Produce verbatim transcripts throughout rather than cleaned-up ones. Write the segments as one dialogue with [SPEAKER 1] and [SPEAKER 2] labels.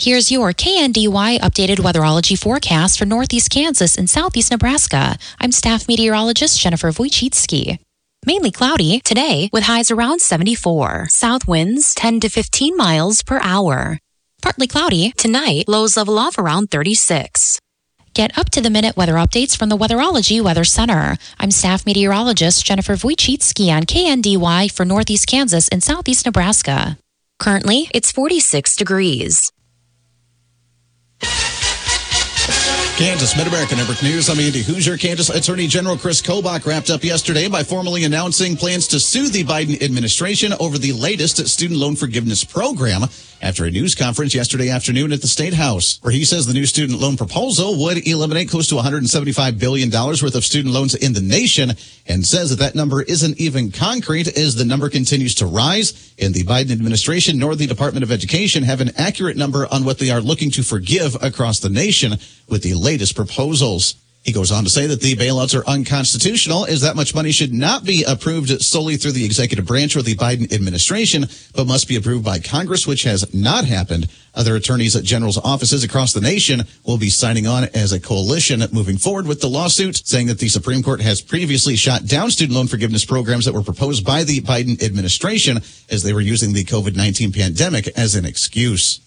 [SPEAKER 1] Here's your K N D Y updated weatherology forecast for northeast Kansas and southeast Nebraska. I'm staff meteorologist Jennifer Wojcicki. Mainly cloudy today with highs around seventy-four. South winds ten to fifteen miles per hour. Partly cloudy tonight, lows level off around thirty-six. Get up-to-the-minute weather updates from the Weatherology Weather Center. I'm staff meteorologist Jennifer Wojcicki on K N D Y for northeast Kansas and southeast Nebraska. Currently, it's forty-six degrees.
[SPEAKER 2] Kansas Mid-America Network News. I'm Andy Hoosier. Kansas Attorney General Chris Kobach wrapped up yesterday by formally announcing plans to sue the Biden administration over the latest student loan forgiveness program after a news conference yesterday afternoon at the State House, where he says the new student loan proposal would eliminate close to one hundred seventy-five billion dollars worth of student loans in the nation, and says that that number isn't even concrete as the number continues to rise, and the Biden administration nor the Department of Education have an accurate number on what they are looking to forgive across the nation with the latest proposals. He goes on to say that the bailouts are unconstitutional, as that much money should not be approved solely through the executive branch or the Biden administration, but must be approved by Congress, which has not happened. Other attorneys at general's offices across the nation will be signing on as a coalition moving forward with the lawsuit, saying that the Supreme Court has previously shot down student loan forgiveness programs that were proposed by the Biden administration as they were using the COVID nineteen pandemic as an excuse.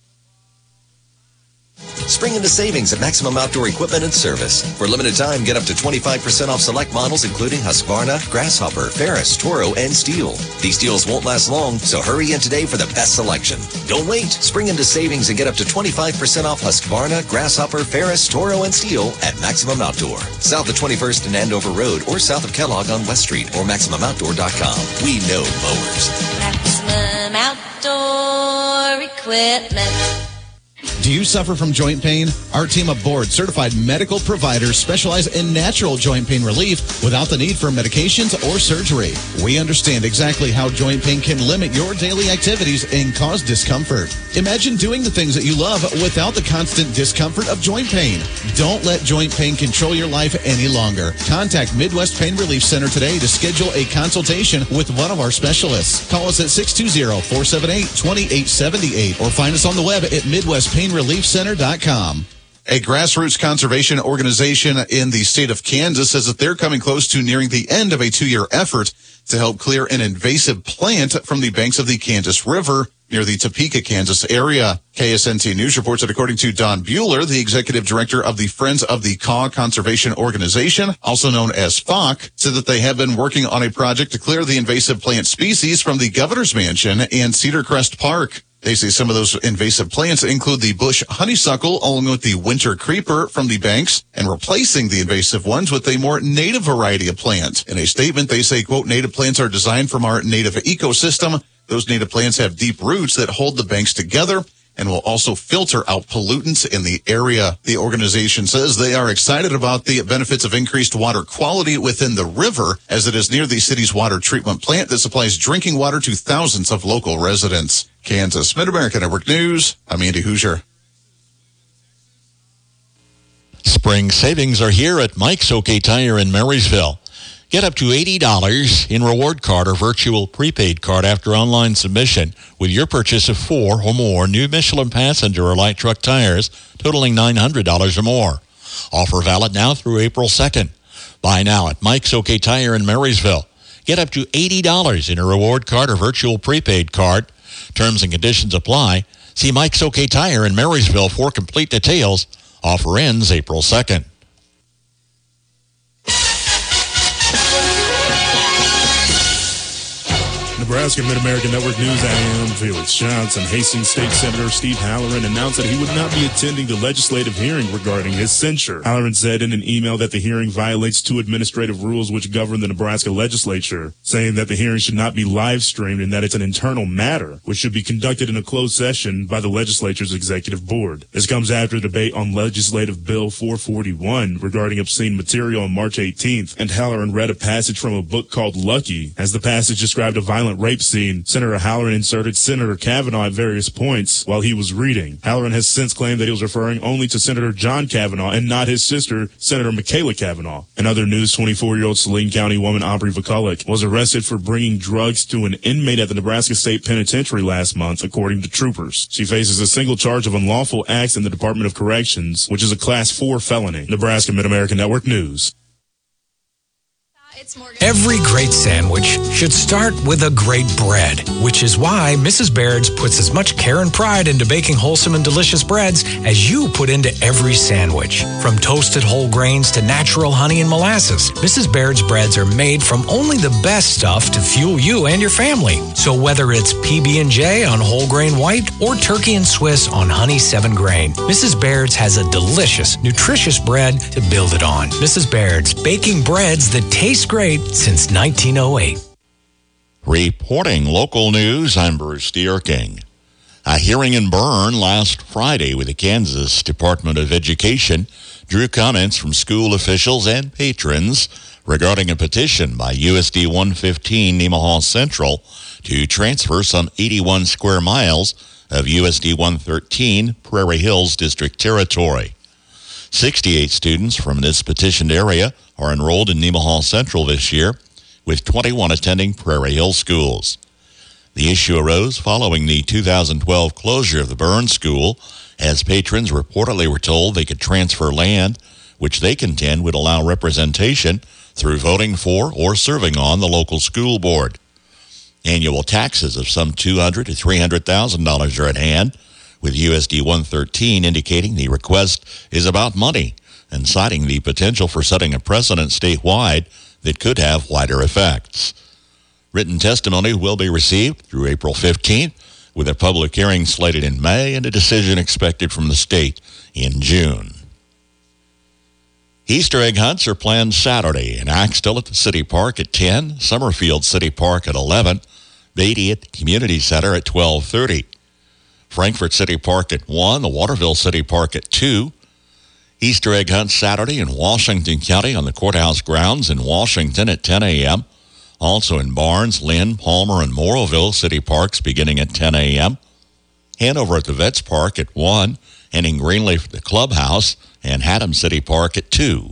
[SPEAKER 3] Spring into savings at Maximum Outdoor Equipment and Service. For a limited time, get up to twenty-five percent off select models, including Husqvarna, Grasshopper, Ferris, Toro, and Steel. These deals won't last long, so hurry in today for the best selection. Don't wait. Spring into savings and get up to twenty-five percent off Husqvarna, Grasshopper, Ferris, Toro, and Steel at Maximum Outdoor. South of twenty-first and Andover Road, or south of Kellogg on West Street, or maximum outdoor dot com. We know mowers.
[SPEAKER 4] Maximum Outdoor Equipment.
[SPEAKER 2] Do you suffer from joint pain? Our team of board-certified medical providers specialize in natural joint pain relief without the need for medications or surgery. We understand exactly how joint pain can limit your daily activities and cause discomfort. Imagine doing the things that you love without the constant discomfort of joint pain. Don't let joint pain control your life any longer. Contact Midwest Pain Relief Center today to schedule a consultation with one of our specialists. Call us at six two zero, four seven eight, two eight seven eight or find us on the web at midwest pain relief center dot com. A grassroots conservation organization in the state of Kansas says that they're coming close to nearing the end of a two-year effort to help clear an invasive plant from the banks of the Kansas River near the Topeka, Kansas area. K S N T News reports that according to Don Bueller, the executive director of the Friends of the Kaw Conservation Organization, also known as F O C, said that they have been working on a project to clear the invasive plant species from the Governor's Mansion and Cedar Crest Park. They say some of those invasive plants include the bush honeysuckle along with the winter creeper from the banks and replacing the invasive ones with a more native variety of plant. In a statement, they say, quote, native plants are designed from our native ecosystem. Those native plants have deep roots that hold the banks together and will also filter out pollutants in the area. The organization says they are excited about the benefits of increased water quality within the river, as it is near the city's water treatment plant that supplies drinking water to thousands of local residents. Kansas Mid-America Network News, I'm Andy Hoosier.
[SPEAKER 5] Spring savings are here at Mike's OK Tire in Marysville. Get up to eighty dollars in reward card or virtual prepaid card after online submission with your purchase of four or more new Michelin passenger or light truck tires totaling nine hundred dollars or more. Offer valid now through April second. Buy now at Mike's OK Tire in Marysville. Get up to eighty dollars in a reward card or virtual prepaid card. Terms and conditions apply. See Mike's OK Tire in Marysville for complete details. Offer ends April second.
[SPEAKER 6] Nebraska Mid-American Network News, I am Felix Johnson. Hastings State Senator Steve Halloran announced that he would not be attending the legislative hearing regarding his censure. Halloran said in an email that the hearing violates two administrative rules which govern the Nebraska legislature, saying that the hearing should not be live streamed and that it's an internal matter which should be conducted in a closed session by the legislature's executive board. This comes after debate on Legislative Bill four forty-one regarding obscene material on March eighteenth, and Halloran read a passage from a book called Lucky, as the passage described a violent violent rape scene. Senator Halloran inserted Senator Kavanaugh at various points while he was reading. Halloran has since claimed that he was referring only to Senator John Kavanaugh and not his sister, Senator Michaela Kavanaugh. In other news, twenty-four-year-old Saline County woman Aubrey Vikulik was arrested for bringing drugs to an inmate at the Nebraska State Penitentiary last month, according to troopers. She faces a single charge of unlawful acts in the Department of Corrections, which is a Class four felony. Nebraska Mid-American Network News.
[SPEAKER 7] Every great sandwich should start with a great bread, which is why Missus Baird's puts as much care and pride into baking wholesome and delicious breads as you put into every sandwich. From toasted whole grains to natural honey and molasses, Missus Baird's breads are made from only the best stuff to fuel you and your family. So whether it's P B and J on whole grain white or turkey and Swiss on honey seven grain, Missus Baird's has a delicious, nutritious bread to build it on. Missus Baird's, baking breads that taste great since nineteen oh eight.
[SPEAKER 5] Reporting local news, I'm Bruce Dierking. A hearing in Berne last Friday with the Kansas Department of Education drew comments from school officials and patrons regarding a petition by U S D one fifteen Nemaha Central to transfer some eighty-one square miles of U S D one thirteen Prairie Hills District territory. sixty-eight students from this petitioned area are enrolled in Nemaha Central this year, with twenty-one attending Prairie Hill schools. The issue arose following the two thousand twelve closure of the Berne School, as patrons reportedly were told they could transfer land, which they contend would allow representation through voting for or serving on the local school board. Annual taxes of some two hundred thousand to three hundred thousand dollars are at hand, with U S D one thirteen indicating the request is about money and citing the potential for setting a precedent statewide that could have wider effects. Written testimony will be received through April fifteenth, with a public hearing slated in May and a decision expected from the state in June. Easter egg hunts are planned Saturday in Axtell at the City Park at ten, Summerfield City Park at eleven, Beatty at the Community Center at twelve thirty. Frankfort City Park at one, the Waterville City Park at two. Easter egg hunt Saturday in Washington County on the courthouse grounds in Washington at ten a.m. Also in Barnes, Lynn, Palmer, and Morrowville City Parks beginning at ten a.m. Hanover at the Vets Park at one, and in Greenleaf at the Clubhouse and Haddam City Park at two.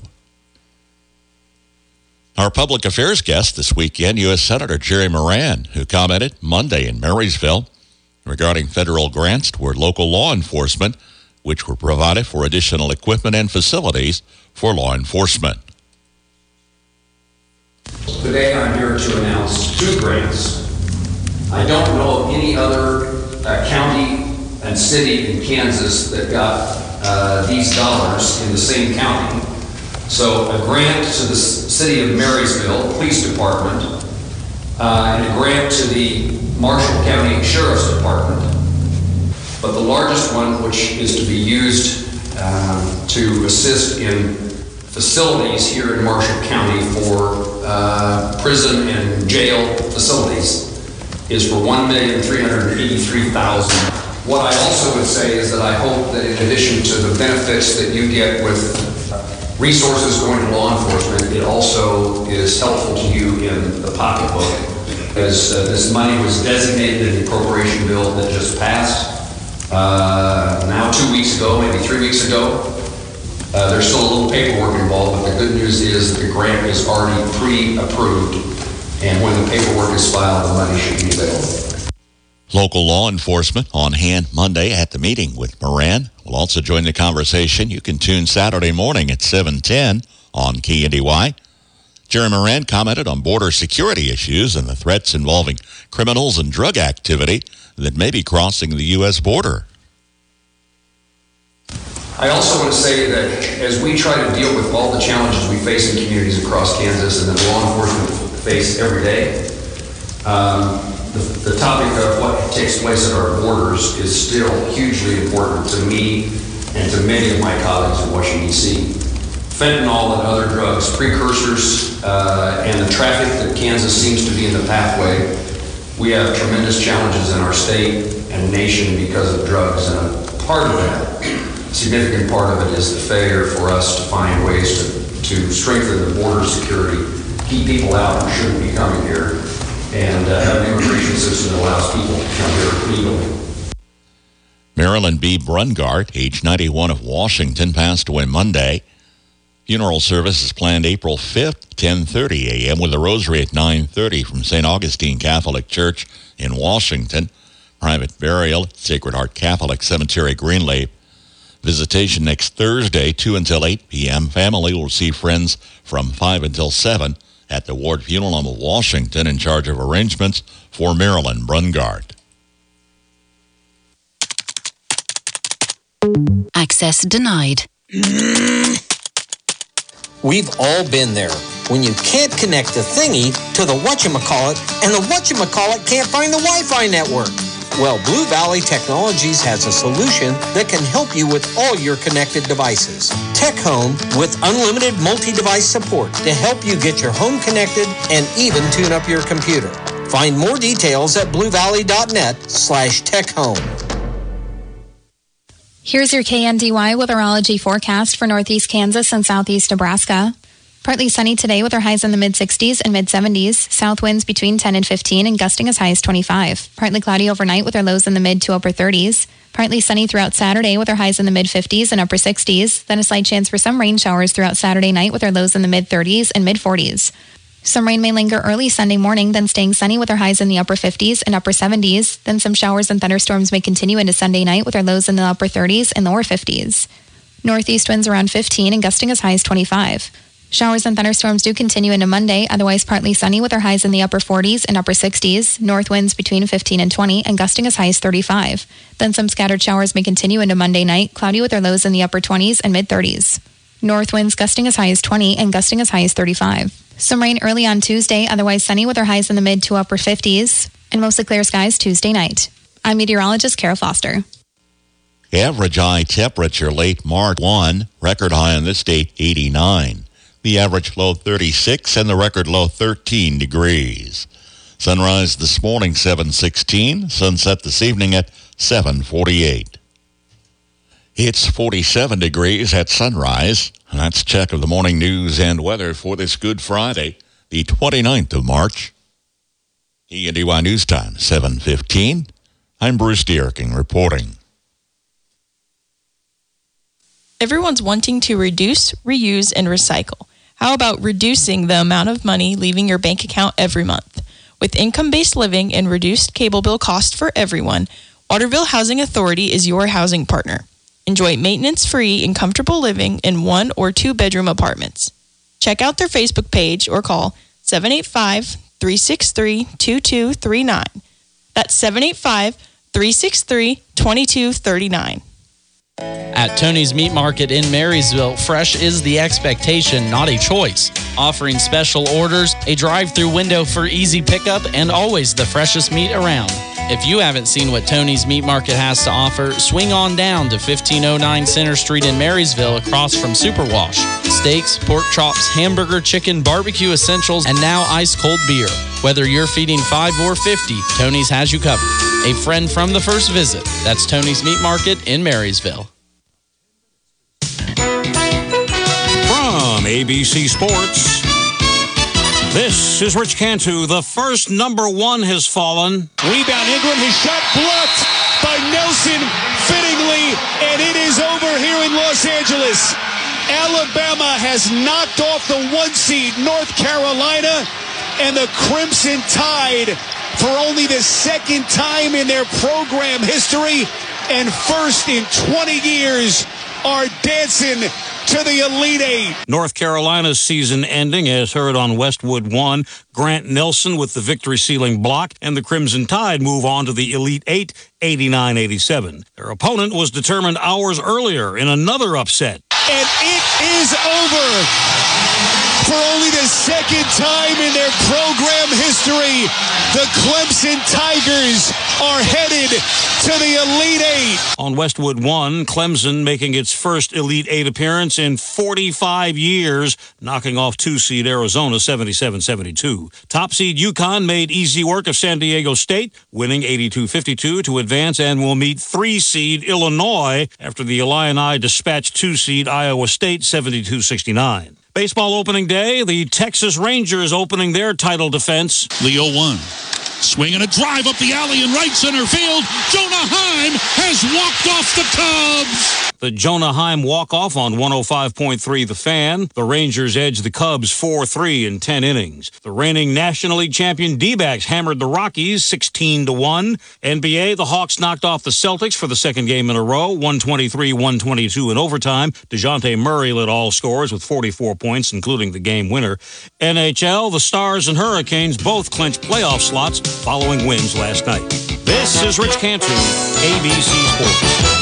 [SPEAKER 5] Our public affairs guest this weekend, U S Senator Jerry Moran, who commented Monday in Marysville regarding federal grants toward local law enforcement, which were provided for additional equipment and facilities for law enforcement.
[SPEAKER 8] Today I'm here to announce two grants. I don't know of any other uh, county and city in Kansas that got uh, these dollars in the same county. So a grant to the City of Marysville Police Department uh, and a grant to the Marshall County Sheriff's Department. But the largest one, which is to be used um, to assist in facilities here in Marshall County for uh, prison and jail facilities, is for one million three hundred eighty-three thousand dollars. What I also would say is that I hope that in addition to the benefits that you get with resources going to law enforcement, it also is helpful to you in the pocketbook, as uh, this money was designated in the appropriation bill that just passed. Uh, now two weeks ago, maybe three weeks ago. Uh, there's still a little paperwork involved, but the good news is the grant is already pre-approved, and when the paperwork is filed, the money should be available.
[SPEAKER 5] Local law enforcement on hand Monday at the meeting with Moran will also join the conversation. You can tune Saturday morning at seven ten on K N D Y. Jerry Moran commented on border security issues and the threats involving criminals and drug activity that may be crossing the U S border.
[SPEAKER 8] I also want to say that as we try to deal with all the challenges we face in communities across Kansas and that law enforcement face every day, um, the, the topic of what takes place at our borders is still hugely important to me and to many of my colleagues in Washington, D C Fentanyl and other drugs, precursors, uh, and the traffic that Kansas seems to be in the pathway. We have tremendous challenges in our state and nation because of drugs, and a part of that, a significant part of it, is the failure for us to find ways to, to strengthen the border security, keep people out who shouldn't be coming here, and uh, have an immigration system that allows people to come here legally.
[SPEAKER 5] Marilyn B. Brungart, age ninety-one, of Washington, passed away Monday. Funeral service is planned April fifth, ten thirty a.m. with a rosary at nine thirty from Saint Augustine Catholic Church in Washington. Private burial at Sacred Heart Catholic Cemetery, Greenleaf. Visitation next Thursday, two until eight p.m. Family will see friends from five until seven at the Ward Funeral Home of Washington, in charge of arrangements for Marilyn Brungart.
[SPEAKER 9] Access denied.
[SPEAKER 10] We've all been there. When you can't connect the thingy to the whatchamacallit, and the whatchamacallit can't find the Wi-Fi network. Well, Blue Valley Technologies has a solution that can help you with all your connected devices. Tech Home with unlimited multi-device support to help you get your home connected and even tune up your computer. Find more details at bluevalley.net slash tech home.
[SPEAKER 11] Here's your K N D Y weatherology forecast for northeast Kansas and southeast Nebraska. Partly sunny today with our highs in the mid-sixties and mid-seventies. South winds between ten and fifteen and gusting as high as twenty-five. Partly cloudy overnight with our lows in the mid to upper thirties. Partly sunny throughout Saturday with our highs in the mid-fifties and upper sixties. Then a slight chance for some rain showers throughout Saturday night with our lows in the mid-thirties and mid-forties. Some rain may linger early Sunday morning, then staying sunny with our highs in the upper fifties and upper seventies. Then some showers and thunderstorms may continue into Sunday night with our lows in the upper thirties and lower fifties. Northeast winds around fifteen and gusting as high as twenty-five. Showers and thunderstorms do continue into Monday, otherwise partly sunny with our highs in the upper forties and upper sixties. North winds between fifteen and twenty and gusting as high as thirty-five. Then some scattered showers may continue into Monday night, cloudy with our lows in the upper twenties and mid-thirties. North winds gusting as high as twenty and gusting as high as thirty-five. Some rain early on Tuesday, otherwise sunny with our highs in the mid to upper fifties, and mostly clear skies Tuesday night. I'm meteorologist Carol Foster.
[SPEAKER 5] Average high temperature late March one, record high on this date eighty-nine. The average low thirty-six and the record low thirteen degrees. Sunrise this morning seven sixteen, sunset this evening at seven forty-eight. It's forty-seven degrees at sunrise. And that's a check of the morning news and weather for this Good Friday, the twenty-ninth of March. K N D Y News Time, seven fifteen. I'm Bruce Dierking reporting.
[SPEAKER 12] Everyone's wanting to reduce, reuse, and recycle. How about reducing the amount of money leaving your bank account every month? With income-based living and reduced cable bill cost for everyone, Waterville Housing Authority is your housing partner. Enjoy maintenance-free and comfortable living in one or two-bedroom apartments. Check out their Facebook page or call seven eight five, three six three, two two three nine. That's seven eight five, three six three, two two three nine.
[SPEAKER 13] At Tony's Meat Market in Marysville, fresh is the expectation, not a choice. Offering special orders, a drive-through window for easy pickup, and always the freshest meat around. If you haven't seen what Tony's Meat Market has to offer, swing on down to fifteen oh nine Center Street in Marysville across from Superwash. Steaks, pork chops, hamburger, chicken, barbecue essentials, and now ice-cold beer. Whether you're feeding five or fifty, Tony's has you covered. A friend from the first visit. That's Tony's Meat Market in Marysville.
[SPEAKER 14] From A B C Sports, this is Rich Cantu. The first number one has fallen.
[SPEAKER 15] Rebound, Ingram, his shot blocked by Nelson fittingly, and it is over here in Los Angeles. Alabama has knocked off the one seed, North Carolina, and the Crimson Tide, for only the second time in their program history and first in twenty years, are dancing to the Elite Eight.
[SPEAKER 14] North Carolina's season ending, as heard on Westwood One. Grant Nelson with the victory-sealing block, and the Crimson Tide move on to the Elite Eight, eighty-nine eighty-seven. Their opponent was determined hours earlier in another upset.
[SPEAKER 15] And it is over. For only the second time in their program history, the Clemson Tigers are headed to the Elite Eight.
[SPEAKER 14] On Westwood One, Clemson making its first Elite Eight appearance in forty-five years, knocking off two-seed Arizona seventy-seven seventy-two. Top seed UConn made easy work of San Diego State, winning eighty-two fifty-two to advance, and will meet three-seed Illinois after the Illini dispatched two-seed Iowa State seventy-two sixty-nine. Baseball opening day, the Texas Rangers opening their title defense.
[SPEAKER 15] The oh one. Swing and a drive up the alley in right center field. Jonah Heim has walked off the Cubs.
[SPEAKER 14] The Jonah Heim walk-off on one oh five point three The Fan. The Rangers edged the Cubs four three in ten innings. The reigning National League champion D-backs hammered the Rockies sixteen to one. N B A, the Hawks knocked off the Celtics for the second game in a row, one twenty-three one twenty-two in overtime. DeJounte Murray led all scorers with forty-four points, including the game winner. N H L, the Stars and Hurricanes both clinched playoff slots following wins last night. This is Rich Cantu, A B C Sports.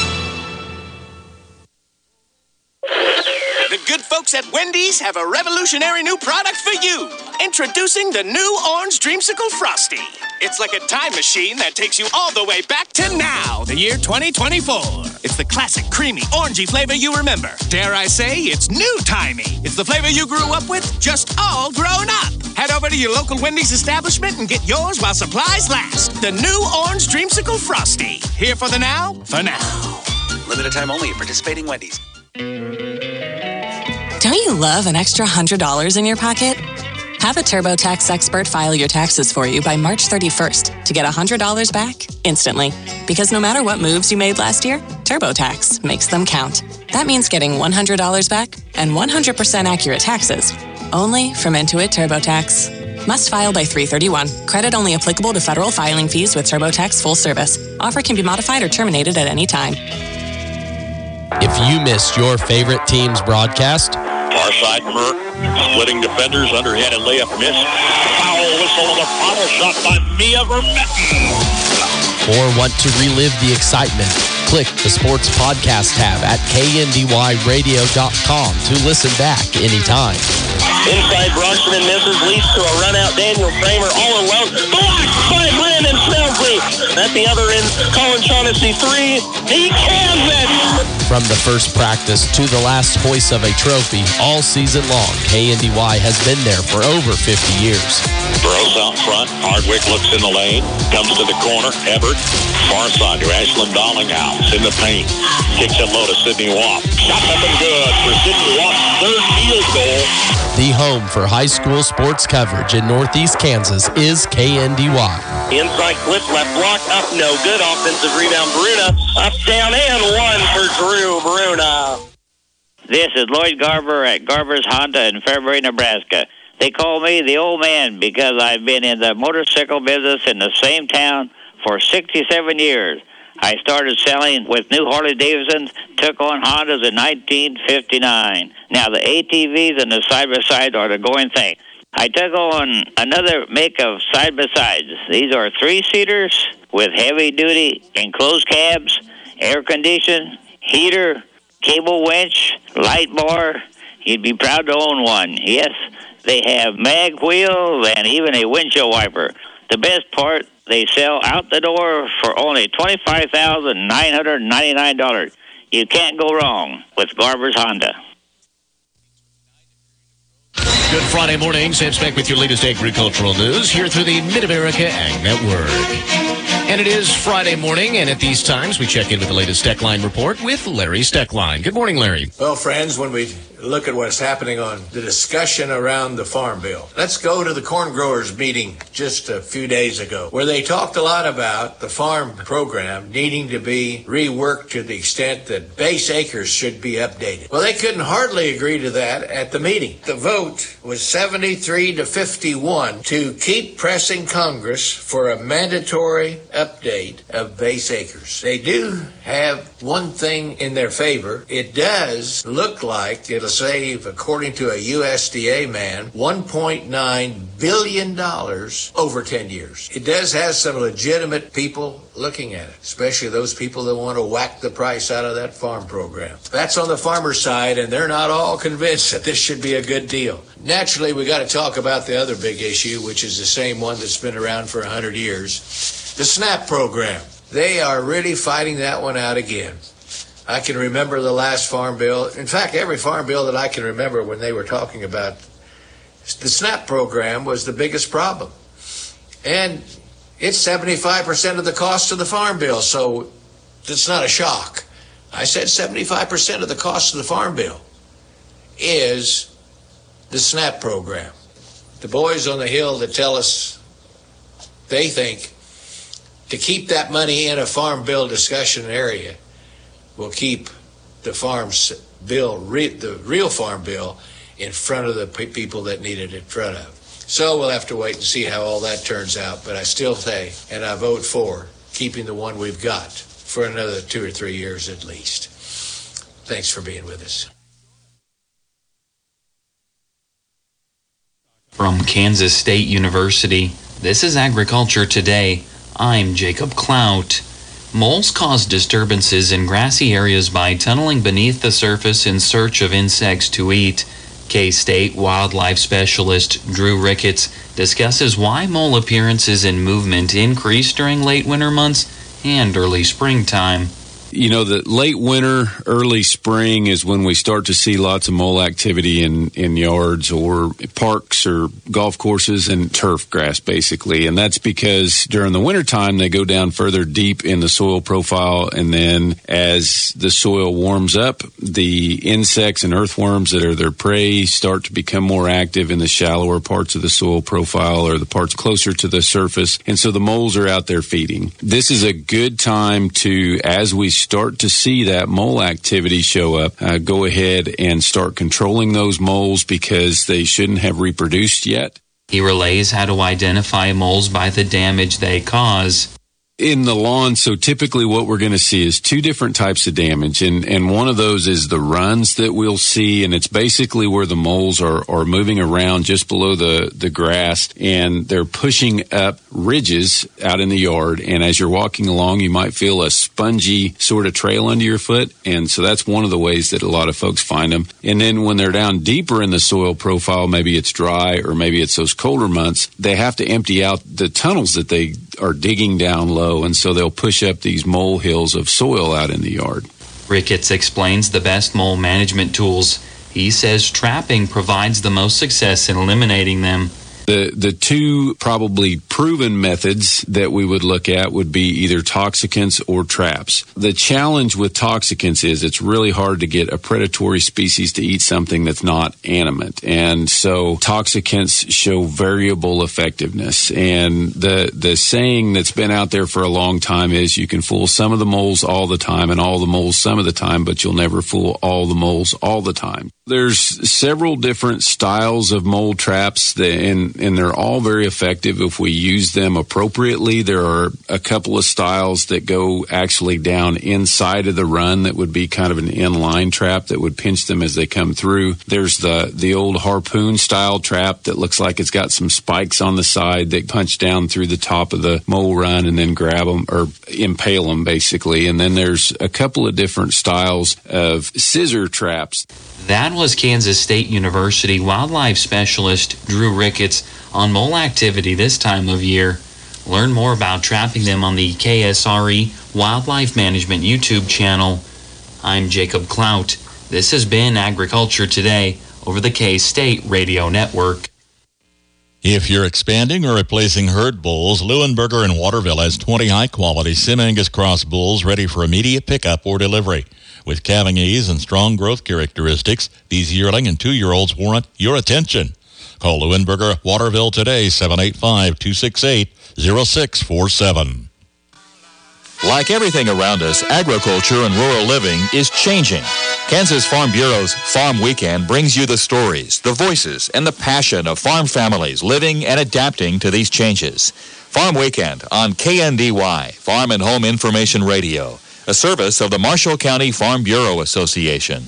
[SPEAKER 16] The good folks at Wendy's have a revolutionary new product for you. Introducing the new Orange Dreamsicle Frosty. It's like a time machine that takes you all the way back to now, the year twenty twenty-four. It's the classic, creamy, orangey flavor you remember. Dare I say, it's new-timey. It's the flavor you grew up with, just all grown up. Head over to your local Wendy's establishment and get yours while supplies last. The new Orange Dreamsicle Frosty. Here for the now, for now.
[SPEAKER 17] Limited time only at participating Wendy's.
[SPEAKER 18] Don't you love an extra one hundred dollars in your pocket? Have a TurboTax expert file your taxes for you by March thirty-first to get one hundred dollars back instantly. Because no matter what moves you made last year, TurboTax makes them count. That means getting one hundred dollars back and one hundred percent accurate taxes. Only from Intuit TurboTax. Must file by three thirty-one. Credit only applicable to federal filing fees with TurboTax full service. Offer can be modified or terminated at any time.
[SPEAKER 19] If you missed your favorite team's broadcast,
[SPEAKER 20] far side Merck, splitting defenders, underhanded layup miss, foul whistle on the foul shot by Mia Vermette.
[SPEAKER 19] Or want to relive the excitement, click the Sports Podcast tab at K N D Y radio dot com to listen back anytime.
[SPEAKER 20] Inside Bronson and misses, leads to a run-out. Daniel Kramer all alone. Blocked by Brandon Smelsley. At the other end, Colin Shaughnessy three. He cans it!
[SPEAKER 19] From the first practice to the last hoist of a trophy, all season long, K N D Y has been there for over fifty years.
[SPEAKER 20] Burrows out front. Hardwick looks in the lane. Comes to the corner. Ebert. Far side to Ashlyn Dollinghouse in the paint. Kicks it low to Sidney Watt. Shot up and good for Sidney Watt's third field goal.
[SPEAKER 19] The home for high school sports coverage in Northeast Kansas is K N D Y.
[SPEAKER 20] Inside Cliff, left block, up, no good. Offensive rebound, Bruna. Up, down, and one for Drew Bruna.
[SPEAKER 21] This is Lloyd Garber at Garber's Honda in Fairbury, Nebraska. They call me the old man because I've been in the motorcycle business in the same town for sixty-seven years. I started selling with new Harley-Davidsons, took on Hondas in nineteen fifty-nine. Now, the A T Vs and the side-by-sides are the going thing. I took on another make of side-by-sides. These are three-seaters with heavy-duty enclosed cabs, air-conditioned, heater, cable winch, light bar. You'd be proud to own one. Yes, they have mag wheels and even a windshield wiper. The best part, they sell out the door for only twenty-five thousand nine hundred ninety-nine dollars. You can't go wrong with Garber's Honda.
[SPEAKER 22] Good Friday morning. Sam Speck with your latest agricultural news here through the Mid-America Ag Network. And it is Friday morning, and at these times we check in with the latest Steckline report with Larry Steckline. Good morning, Larry.
[SPEAKER 23] Well, friends, when we look at what's happening on the discussion around the Farm Bill, let's go to the corn growers meeting just a few days ago, where they talked a lot about the farm program needing to be reworked to the extent that base acres should be updated. Well, they couldn't hardly agree to that at the meeting. The vote was seventy-three to fifty-one to keep pressing Congress for a mandatory update of base acres. They do have one thing in their favor. It does look like it'll save, according to a U S D A man, one point nine billion dollars over ten years. It does have some legitimate people looking at it, especially those people that want to whack the price out of that farm program. That's on the farmer side, and they're not all convinced that this should be a good deal. Naturally, we got to talk about the other big issue, which is the same one that's been around for one hundred years, the SNAP program. They are really fighting that one out again. I can remember the last farm bill. In fact, every farm bill that I can remember when they were talking about the SNAP program was the biggest problem. And it's seventy-five percent of the cost of the farm bill, so it's not a shock. I said seventy-five percent of the cost of the farm bill is the SNAP program. The boys on the Hill that tell us they think to keep that money in a farm bill discussion area will keep the farm bill, the real farm bill, in front of the people that need it in front of. So we'll have to wait and see how all that turns out. But I still say, and I vote for keeping the one we've got for another two or three years at least. Thanks for being with us.
[SPEAKER 1] From Kansas State University, this is Agriculture Today. I'm Jacob Clout. Moles cause disturbances in grassy areas by tunneling beneath the surface in search of insects to eat. K-State wildlife specialist Drew Ricketts discusses why mole appearances and movement increase during late winter months and early springtime.
[SPEAKER 3] You know, the late winter, early spring is when we start to see lots of mole activity in, in yards or parks or golf courses and turf grass, basically. And that's because during the wintertime, they go down further deep in the soil profile. And then as the soil warms up, the insects and earthworms that are their prey start to become more active in the shallower parts of the soil profile or the parts closer to the surface. And so the moles are out there feeding. This is a good time to, as we start to see that mole activity show up, uh, go ahead and start controlling those moles because they shouldn't have reproduced yet.
[SPEAKER 1] He relays how to identify moles by the damage they cause.
[SPEAKER 3] In the lawn, so typically what we're going to see is two different types of damage, and, and one of those is the runs that we'll see, and it's basically where the moles are, are moving around just below the, the grass, and they're pushing up ridges out in the yard, and as you're walking along, you might feel a spongy sort of trail under your foot, and so that's one of the ways that a lot of folks find them. And then when they're down deeper in the soil profile, maybe it's dry or maybe it's those colder months, they have to empty out the tunnels that they are digging down low, and so they'll push up these mole hills of soil out in the yard.
[SPEAKER 1] Ricketts explains the best mole management tools. He says trapping provides the most success in eliminating them.
[SPEAKER 3] The the two probably proven methods that we would look at would be either toxicants or traps. The challenge with toxicants is it's really hard to get a predatory species to eat something that's not animate. And so toxicants show variable effectiveness. And the, the saying that's been out there for a long time is you can fool some of the moles all the time and all the moles some of the time, but you'll never fool all the moles all the time. There's several different styles of mole traps, that, and, and they're all very effective if we use them appropriately. There are a couple of styles that go actually down inside of the run that would be kind of an inline trap that would pinch them as they come through. There's the, the old harpoon style trap that looks like it's got some spikes on the side that punch down through the top of the mole run and then grab them or impale them, basically. And then there's a couple of different styles of scissor traps.
[SPEAKER 1] That was Kansas State University wildlife specialist Drew Ricketts on mole activity this time of year. Learn more about trapping them on the K S R E Wildlife Management YouTube channel. I'm Jacob Clout. This has been Agriculture Today over the K-State Radio Network.
[SPEAKER 5] If you're expanding or replacing herd bulls, Leuenberger in Waterville has twenty high-quality Sim-Angus cross bulls ready for immediate pickup or delivery. With calving ease and strong growth characteristics, these yearling and two-year-olds warrant your attention. Call Leuenberger Waterville today, seven eight five, two six eight, zero six four seven.
[SPEAKER 4] Like everything around us, agriculture and rural living is changing. Kansas Farm Bureau's Farm Weekend brings you the stories, the voices, and the passion of farm families living and adapting to these changes. Farm Weekend on K N D Y, Farm and Home Information Radio, a service of the Marshall County Farm Bureau Association.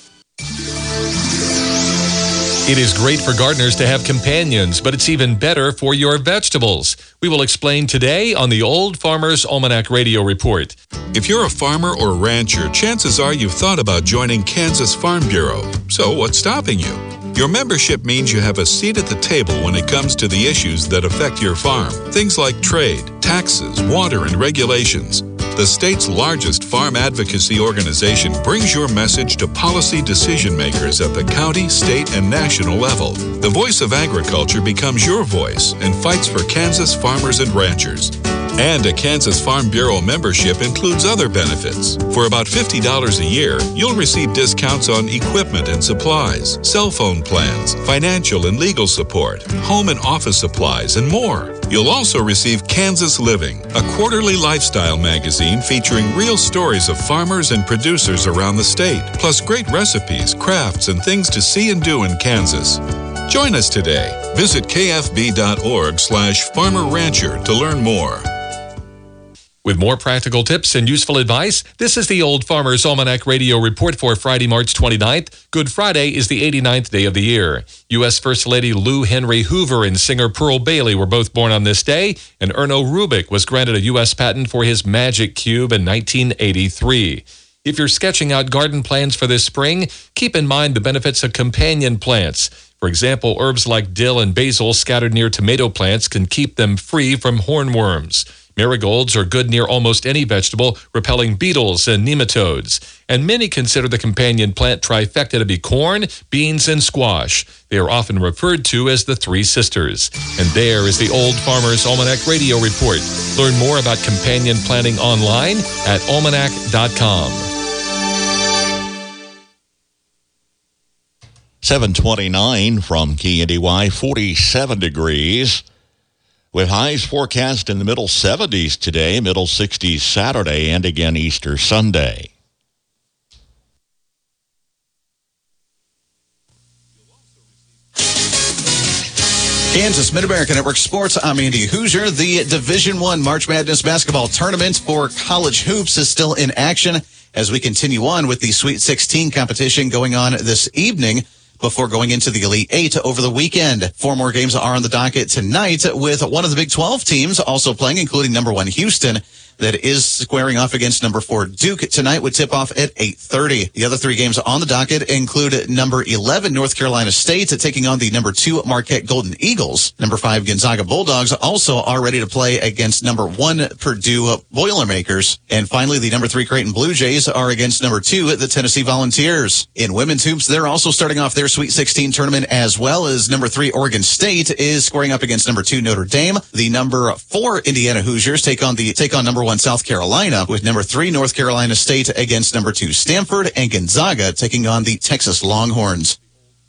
[SPEAKER 24] It is great for gardeners to have companions, but it's even better for your vegetables. We will explain today on the Old Farmer's Almanac Radio Report.
[SPEAKER 25] If you're a farmer or rancher, chances are you've thought about joining Kansas Farm Bureau. So what's stopping you? Your membership means you have a seat at the table when it comes to the issues that affect your farm. Things like trade, taxes, water, and regulations. The state's largest farm advocacy organization brings your message to policy decision makers at the county, state, and national level. The voice of agriculture becomes your voice and fights for Kansas farmers and ranchers. And a Kansas Farm Bureau membership includes other benefits. For about fifty dollars a year, you'll receive discounts on equipment and supplies, cell phone plans, financial and legal support, home and office supplies, and more. You'll also receive Kansas Living, a quarterly lifestyle magazine featuring real stories of farmers and producers around the state, plus great recipes, crafts, and things to see and do in Kansas. Join us today. Visit kfb.org slash farmer rancher to learn more.
[SPEAKER 24] With more practical tips and useful advice, this is the Old Farmer's Almanac Radio Report for Friday, March twenty-ninth. Good Friday is the eighty-ninth day of the year. U S First Lady Lou Henry Hoover and singer Pearl Bailey were both born on this day, and Erno Rubik was granted a U S patent for his Magic Cube in nineteen eighty-three. If you're sketching out garden plans for this spring, keep in mind the benefits of companion plants. For example, herbs like dill and basil scattered near tomato plants can keep them free from hornworms. Marigolds are good near almost any vegetable, repelling beetles and nematodes. And many consider the companion plant trifecta to be corn, beans, and squash. They are often referred to as the Three Sisters. And there is the Old Farmer's Almanac Radio Report. Learn more about companion planting online at almanac dot com.
[SPEAKER 5] seven twenty-nine from K N D Y, forty-seven degrees. With highs forecast in the middle seventies today, middle sixties Saturday, and again Easter Sunday.
[SPEAKER 2] Kansas Mid-America Network Sports, I'm Andy Hoosier. The Division One March Madness basketball tournament for college hoops is still in action as we continue on with the Sweet sixteen competition going on this evening before going into the Elite Eight over the weekend. Four more games are on the docket tonight with one of the Big twelve teams also playing, including number one Houston, that is squaring off against number four Duke. Tonight would tip off at eight thirty. The other three games on the docket include number eleven North Carolina State taking on the number two Marquette Golden Eagles. Number five Gonzaga Bulldogs also are ready to play against number one Purdue Boilermakers. And finally, the number three Creighton Blue Jays are against number two the Tennessee Volunteers. In women's hoops, they're also starting off their Sweet sixteen tournament as well as number three Oregon State is squaring up against number two Notre Dame. The number four Indiana Hoosiers take on the take on number one South Carolina, with number three North Carolina State against number two Stanford, and Gonzaga taking on the Texas Longhorns.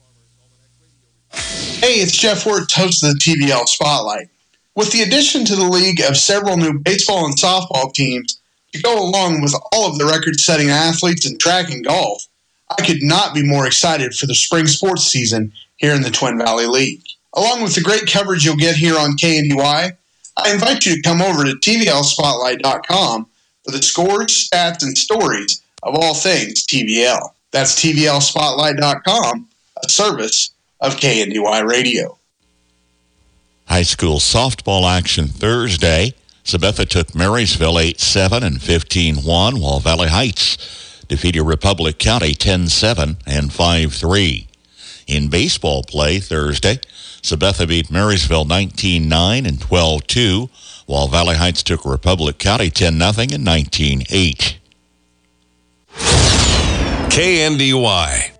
[SPEAKER 6] Hey, it's Jeff Wirtz, host of the T V L Spotlight. With the addition to the league of several new baseball and softball teams to go along with all of the record-setting athletes in track and golf, I could not be more excited for the spring sports season here in the Twin Valley League. Along with the great coverage you'll get here on K N D Y, I invite you to come over to T V L spotlight dot com for the scores, stats, and stories of all things T V L. That's T V L spotlight dot com, a service of K N D Y Radio.
[SPEAKER 5] High school softball action Thursday. Sabetha took Marysville eight seven and fifteen one, while Valley Heights defeated Republic County ten seven and five three. In baseball play Thursday, Sabetha beat Marysville nineteen nine and twelve two, while Valley Heights took Republic County ten nothing and nineteen eight.
[SPEAKER 7] K N D Y.